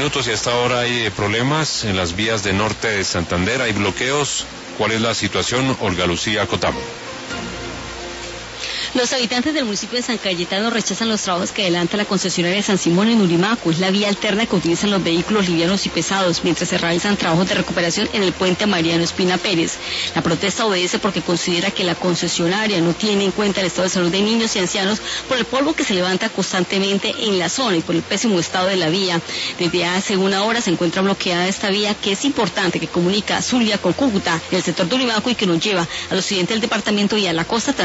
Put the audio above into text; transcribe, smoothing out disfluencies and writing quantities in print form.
minutos y hasta ahora hay problemas en las vías de norte de Santander, hay bloqueos. ¿Cuál es la situación? Olga Lucía Cotamo. Los habitantes del municipio de San Cayetano rechazan los trabajos que adelanta la concesionaria de San Simón en Urimaco. Es la vía alterna que utilizan los vehículos livianos y pesados, mientras se realizan trabajos de recuperación en el puente Mariano Espina Pérez. La protesta obedece porque considera que la concesionaria no tiene en cuenta el estado de salud de niños y ancianos por el polvo que se levanta constantemente en la zona y por el pésimo estado de la vía. Desde hace una hora se encuentra bloqueada esta vía, que es importante, que comunica Zulia con Cúcuta, en el sector de Urimaco, y que nos lleva al occidente del departamento y a la costa.